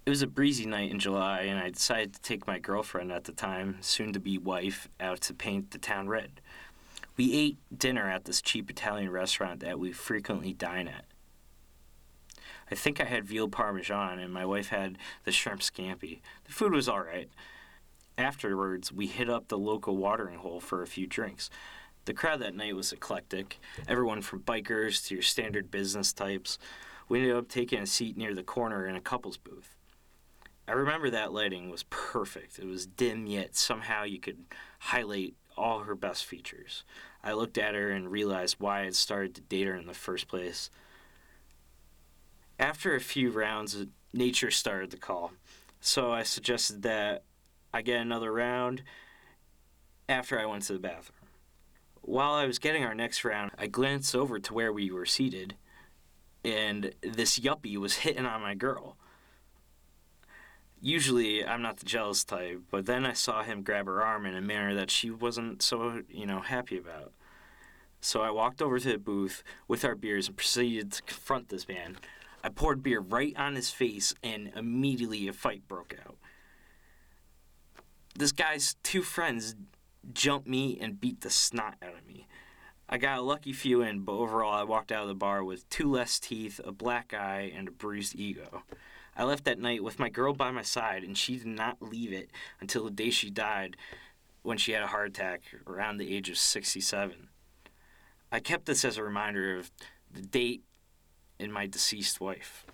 It was a breezy night in July, and I decided to take my girlfriend at the time, soon to be wife, out to paint the town red. We ate dinner at this cheap Italian restaurant that we frequently dine at. I think I had veal parmesan, and my wife had the shrimp scampi. The food was alright. Afterwards, we hit up the local watering hole for a few drinks. The crowd that night was eclectic, everyone from bikers to your standard business types. We ended up taking a seat near the corner in a couple's booth. I remember that lighting was perfect. It was dim, yet somehow you could highlight all her best features. I looked at her and realized why I had started to date her in the first place. After a few rounds, nature started to call, so I suggested that I get another round after I went to the bathroom. While I was getting our next round, I glanced over to where we were seated, and this yuppie was hitting on my girl. Usually, I'm not the jealous type, but then I saw him grab her arm in a manner that she wasn't so, happy about. So I walked over to the booth with our beers and proceeded to confront this man. I poured beer right on his face, and immediately a fight broke out. This guy's two friends jumped me and beat the snot out of me. I got a lucky few in, but overall I walked out of the bar with 2 less teeth, a black eye, and a bruised ego. I left that night with my girl by my side, and she did not leave it until the day she died when she had a heart attack around the age of 67. I kept this as a reminder of the date and my deceased wife.